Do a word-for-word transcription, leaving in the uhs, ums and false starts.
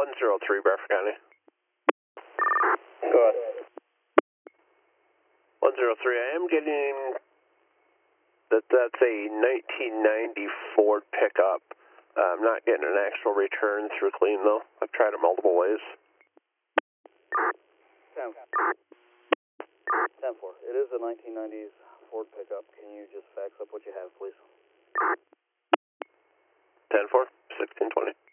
one zero three, Bradford County. Go ahead. one zero three, I am getting that that's a nineteen ninety Ford pickup. Uh, I'm not getting an actual return through clean though. I've tried it multiple ways. ten four. It is a nineteen nineties Ford pickup. Can you just fax up what you have, please? ten four, sixteen twenty.